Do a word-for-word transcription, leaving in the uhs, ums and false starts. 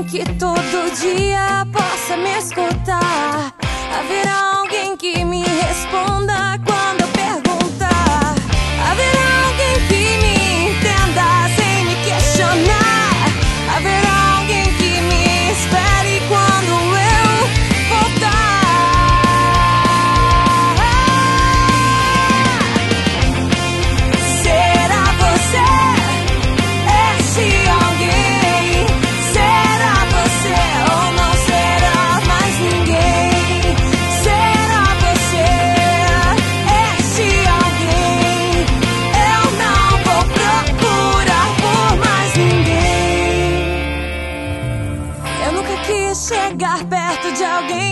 que todo dia possa me escutar. Haverá alguém que me responda quando eu perguntar. Haverá alguém que me entenda sem me questionar. Haverá alguém que me espere quando eu voltar. Será você esse alguém? Será você ou não será mais ninguém? Será você esse alguém? Eu não vou procurar por mais ninguém. Eu nunca quis chegar perto de alguém